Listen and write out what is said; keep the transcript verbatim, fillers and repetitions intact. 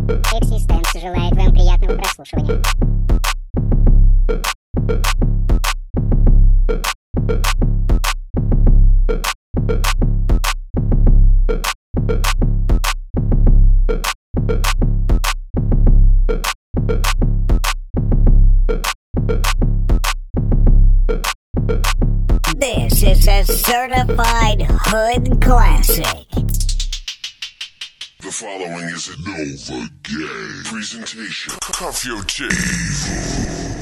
Эксистенс желает вам приятного прослушивания. This is a certified hood classic. The following is a Nova Gay presentation. Cuff your chick.